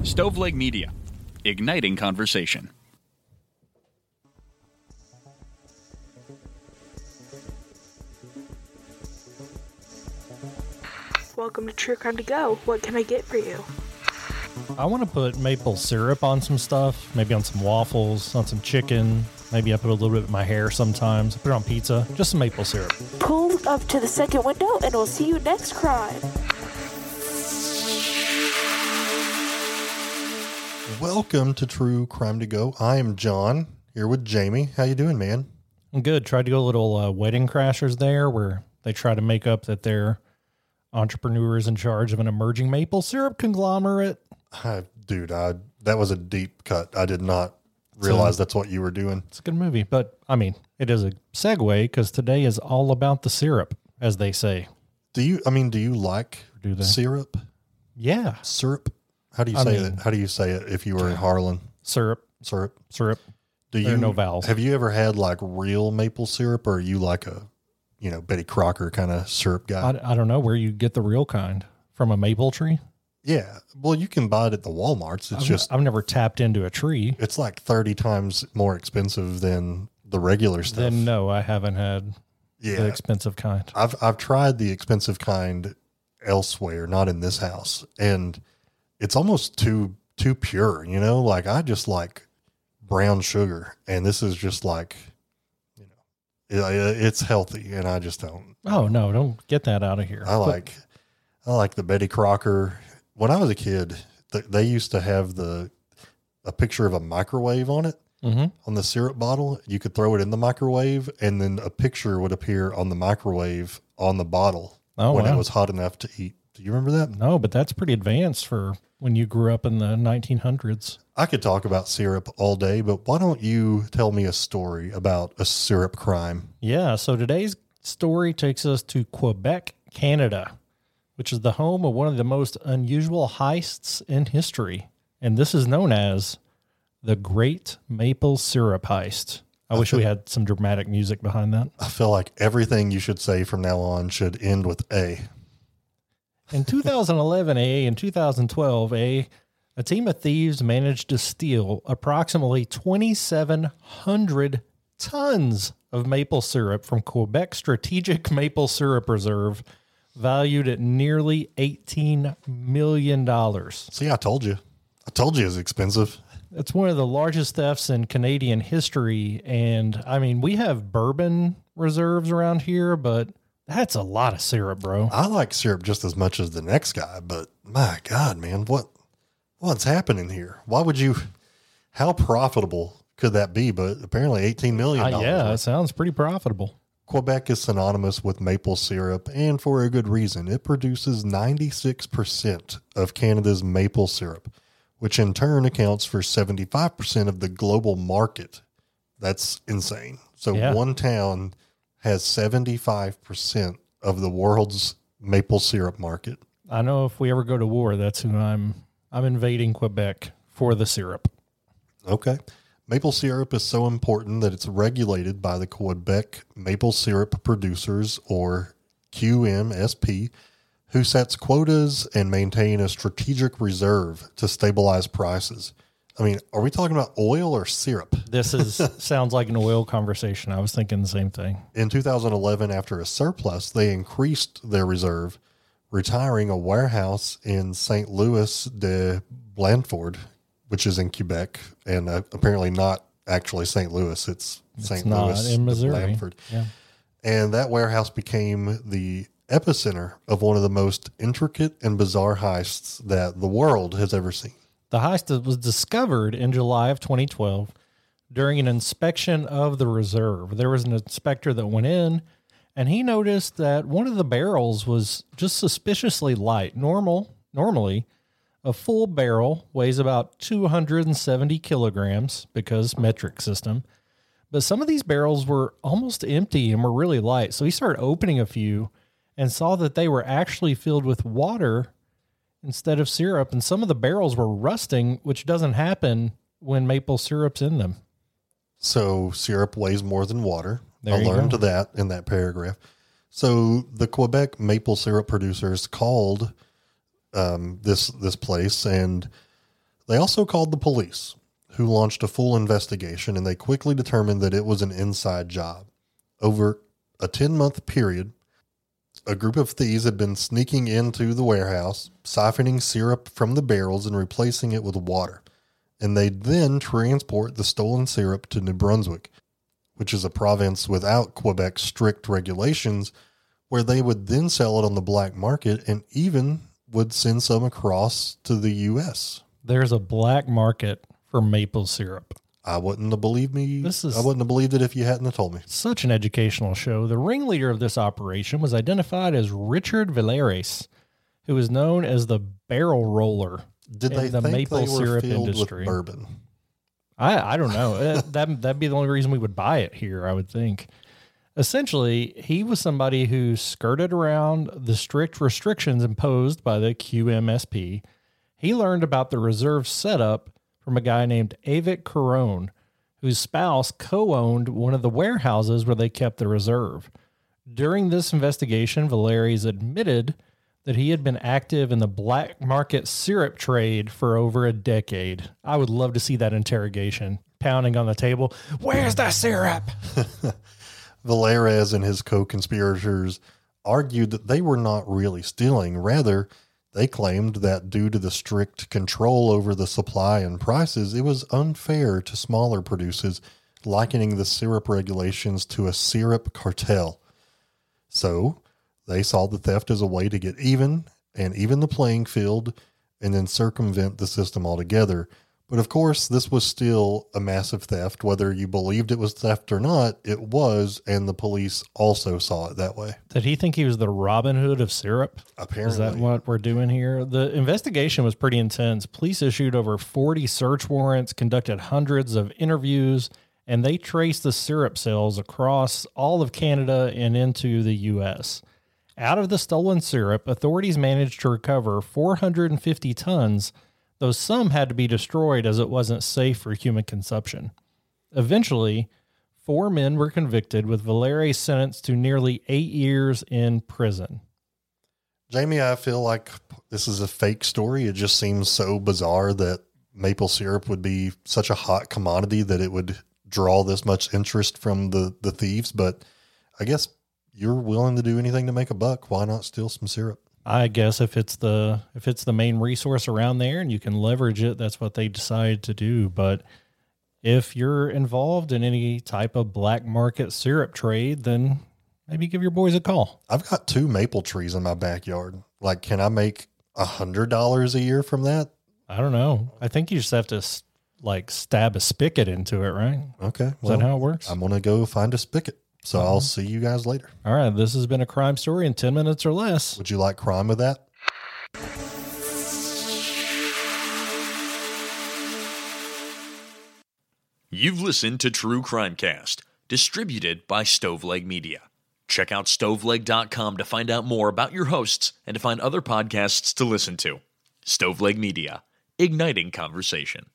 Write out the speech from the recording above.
Stoveleg Media, igniting conversation. Welcome to True Crime to Go. What can I get for you? I want to put maple syrup on some stuff, maybe on some waffles, on some chicken. Maybe I put a little bit in my hair sometimes. I put it on pizza. Just some maple syrup. Pull up to the second window and we'll see you next crime. Welcome to True Crime to Go. I am John, here with Jamie. How you doing, man? I'm good. Tried to go a little Wedding Crashers there where they try to make up that they're entrepreneurs in charge of an emerging maple syrup conglomerate. That was a deep cut. I did not realize that's what you were doing. It's a good movie, but I mean, it is a segue because today is all about the syrup, as they say. Do you like syrup? Yeah. Syrup? How do you say it? How do you say it if you were in Harlan? Syrup. There are no vowels. Have you ever had like real maple syrup, or are you like a, Betty Crocker kind of syrup guy? I don't know where you get the real kind. From a maple tree? Yeah. Well, you can buy it at the Walmarts. I've never tapped into a tree. It's like 30 times more expensive than the regular stuff. Then no, I haven't had the expensive kind. I've tried the expensive kind elsewhere, not in this house, and it's almost too pure, like I just like brown sugar, and this is just like, it's healthy, and I just don't. Oh no, don't get that out of here. I like the Betty Crocker. When I was a kid, they used to have a picture of a microwave on it, on the syrup bottle. You could throw it in the microwave, and then a picture would appear on the microwave on the bottle when it was hot enough to eat. Do you remember that? No, but that's pretty advanced for when you grew up in the 1900s. I could talk about syrup all day, but why don't you tell me a story about a syrup crime? Yeah, so today's story takes us to Quebec, Canada, which is the home of one of the most unusual heists in history. And this is known as the Great Maple Syrup Heist. I wish we had some dramatic music behind that. I feel like everything you should say from now on should end with A. In 2011, and 2012, a team of thieves managed to steal approximately 2,700 tons of maple syrup from Quebec Strategic Maple Syrup Reserve, valued at nearly $18 million. See, I told you it's expensive. It's one of the largest thefts in Canadian history. And I mean, we have bourbon reserves around here, but that's a lot of syrup, bro. I like syrup just as much as the next guy, but my God, man, what's happening here? How profitable could that be? But apparently $18 million. Yeah, it sounds pretty profitable. Quebec is synonymous with maple syrup, and for a good reason. It produces 96% of Canada's maple syrup, which in turn accounts for 75% of the global market. That's insane. So one town has 75% of the world's maple syrup market. I know if we ever go to war, that's who I'm invading Quebec for the syrup. Okay. Maple syrup is so important that it's regulated by the Quebec Maple Syrup Producers, or QMSP, who sets quotas and maintain a strategic reserve to stabilize prices. I mean, are we talking about oil or syrup? This sounds like an oil conversation. I was thinking the same thing. In 2011, after a surplus, they increased their reserve, retiring a warehouse in St. Louis de Blanford, which is in Quebec, and apparently not actually St. Louis. It's St. Louis in Missouri. Blanford. Yeah. And that warehouse became the epicenter of one of the most intricate and bizarre heists that the world has ever seen. The heist was discovered in July of 2012 during an inspection of the reserve. There was an inspector that went in, and he noticed that one of the barrels was just suspiciously light. Normally, a full barrel weighs about 270 kilograms because metric system. But some of these barrels were almost empty and were really light. So he started opening a few and saw that they were actually filled with water instead of syrup. And some of the barrels were rusting, which doesn't happen when maple syrup's in them. So syrup weighs more than water. I There you learned go. that in that paragraph. So the Quebec maple syrup producers called this place, and They also called the police, who launched a full investigation, and they quickly determined that it was an inside job. Over a 10-month period, a group of thieves had been sneaking into the warehouse, siphoning syrup from the barrels and replacing it with water. And they'd then transport the stolen syrup to New Brunswick, which is a province without Quebec's strict regulations, where they would then sell it on the black market and even would send some across to the U.S. There's a black market for maple syrup. I wouldn't have believed it if you hadn't have told me. Such an educational show. The ringleader of this operation was identified as Richard Villeres, who was known as the barrel roller Did they in the think maple they were syrup filled industry. with bourbon? I don't know. That'd be the only reason we would buy it here, I would think. Essentially, he was somebody who skirted around the strict restrictions imposed by the QMSP. He learned about the reserve setup from a guy named Avik Caron, whose spouse co-owned one of the warehouses where they kept the reserve. During this investigation, Villeres admitted that he had been active in the black market syrup trade for over a decade. I would love to see that interrogation, pounding on the table. Where's the syrup? Villeres and his co-conspirators argued that they were not really stealing. Rather, they claimed that due to the strict control over the supply and prices, it was unfair to smaller producers, likening the syrup regulations to a syrup cartel. So they saw the theft as a way to get even the playing field and then circumvent the system altogether. But of course, this was still a massive theft. Whether you believed it was theft or not, it was, and the police also saw it that way. Did he think he was the Robin Hood of syrup? Apparently. Is that what we're doing here? The investigation was pretty intense. Police issued over 40 search warrants, conducted hundreds of interviews, and they traced the syrup sales across all of Canada and into the U.S. Out of the stolen syrup, authorities managed to recover 450 tons, though some had to be destroyed as it wasn't safe for human consumption. Eventually, 4 men were convicted, with Villeres sentenced to nearly 8 years in prison. Jamie, I feel like this is a fake story. It just seems so bizarre that maple syrup would be such a hot commodity that it would draw this much interest from the thieves. But I guess you're willing to do anything to make a buck. Why not steal some syrup? I guess if it's the main resource around there and you can leverage it, that's what they decide to do. But if you're involved in any type of black market syrup trade, then maybe give your boys a call. I've got 2 maple trees in my backyard. Like, can I make $100 a year from that? I don't know. I think you just have to stab a spigot into it, right? Okay. Is that how it works? I'm going to go find a spigot. So I'll see you guys later. All right. This has been a crime story in 10 minutes or less. Would you like crime with that? You've listened to True Crimecast, distributed by Stoveleg Media. Check out stoveleg.com to find out more about your hosts and to find other podcasts to listen to. Stoveleg Media, igniting conversation.